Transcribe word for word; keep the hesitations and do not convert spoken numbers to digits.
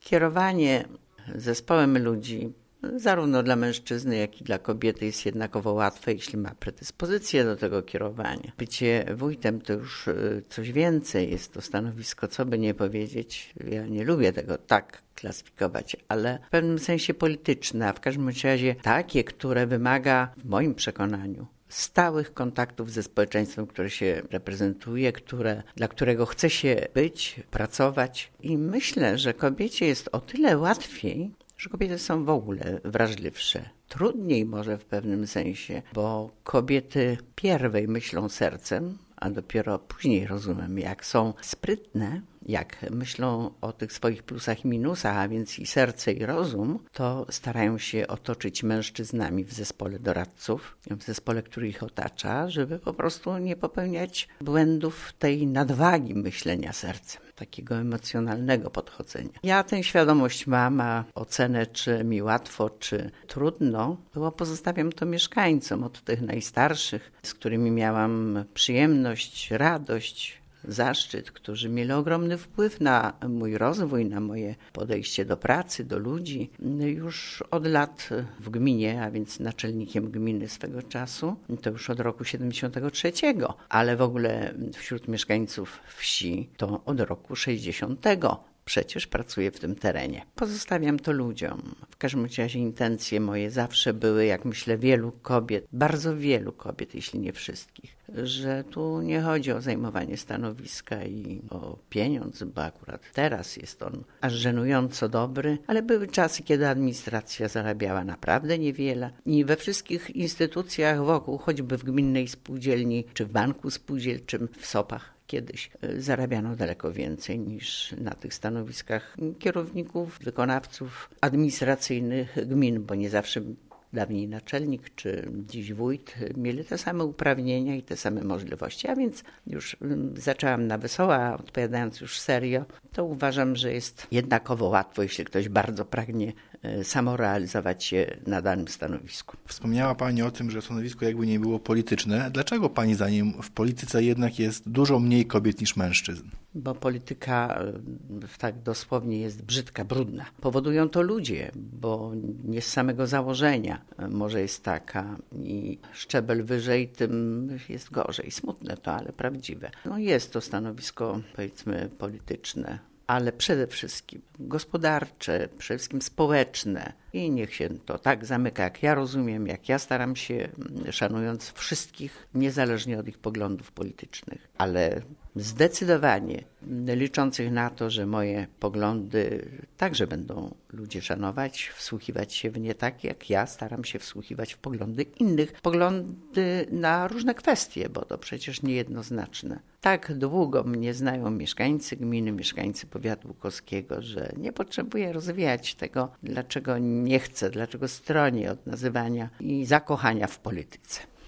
Kierowanie zespołem ludzi, zarówno dla mężczyzny, jak i dla kobiety, jest jednakowo łatwe, jeśli ma predyspozycję do tego kierowania. Bycie wójtem to już coś więcej, jest to stanowisko, co by nie powiedzieć. Ja nie lubię tego tak klasyfikować, ale w pewnym sensie polityczne, a w każdym razie takie, które wymaga, w moim przekonaniu, stałych kontaktów ze społeczeństwem, które się reprezentuje, które, dla którego chce się być, pracować. I myślę, że kobiecie jest o tyle łatwiej, że kobiety są w ogóle wrażliwsze. Trudniej może w pewnym sensie, bo kobiety pierwej myślą sercem, a dopiero później rozumiem, jak są sprytne, jak myślą o tych swoich plusach i minusach, a więc i serce, i rozum, to starają się otoczyć mężczyznami w zespole doradców, w zespole, który ich otacza, żeby po prostu nie popełniać błędów tej nadwagi myślenia sercem, takiego emocjonalnego podchodzenia. Ja tę świadomość mam, a ocenę, czy mi łatwo, czy trudno, było pozostawiam to mieszkańcom, od tych najstarszych, z którymi miałam przyjemność, radość, zaszczyt, którzy mieli ogromny wpływ na mój rozwój, na moje podejście do pracy, do ludzi. Już od lat w gminie, a więc naczelnikiem gminy swego czasu, to już od roku siedemdziesiątego trzeciego, ale w ogóle wśród mieszkańców wsi to od roku sześćdziesiątego. Przecież pracuję w tym terenie. Pozostawiam to ludziom. W każdym razie intencje moje zawsze były, jak myślę, wielu kobiet, bardzo wielu kobiet, jeśli nie wszystkich, że tu nie chodzi o zajmowanie stanowiska i o pieniądz, bo akurat teraz jest on aż żenująco dobry, ale były czasy, kiedy administracja zarabiała naprawdę niewiele i we wszystkich instytucjach wokół, choćby w gminnej spółdzielni, czy w banku spółdzielczym, w sopach, kiedyś zarabiano daleko więcej niż na tych stanowiskach kierowników, wykonawców administracyjnych gmin, bo nie zawsze dawniej naczelnik czy dziś wójt mieli te same uprawnienia i te same możliwości, a więc już zaczęłam na wesoło, a odpowiadając już serio, to uważam, że jest jednakowo łatwo, jeśli ktoś bardzo pragnie samorealizować się na danym stanowisku. Wspomniała Pani o tym, że stanowisko jakby nie było polityczne. Dlaczego Pani zdaniem w polityce jednak jest dużo mniej kobiet niż mężczyzn? Bo polityka tak dosłownie jest brzydka, brudna. Powodują to ludzie, bo nie z samego założenia może jest taka i szczebel wyżej, tym jest gorzej. Smutne to, ale prawdziwe. No jest to stanowisko, powiedzmy, polityczne, ale przede wszystkim gospodarcze, przede wszystkim społeczne. I niech się to tak zamyka, jak ja rozumiem, jak ja staram się, szanując wszystkich, niezależnie od ich poglądów politycznych. Ale zdecydowanie liczących na to, że moje poglądy także będą ludzie szanować, wsłuchiwać się w nie tak, jak ja staram się wsłuchiwać w poglądy innych. Poglądy na różne kwestie, bo to przecież niejednoznaczne. Tak długo mnie znają mieszkańcy gminy, mieszkańcy powiatu łukowskiego, że nie potrzebuję rozwijać tego, dlaczego nie chcę, dlaczego stronię od nazywania i zakochania w polityce.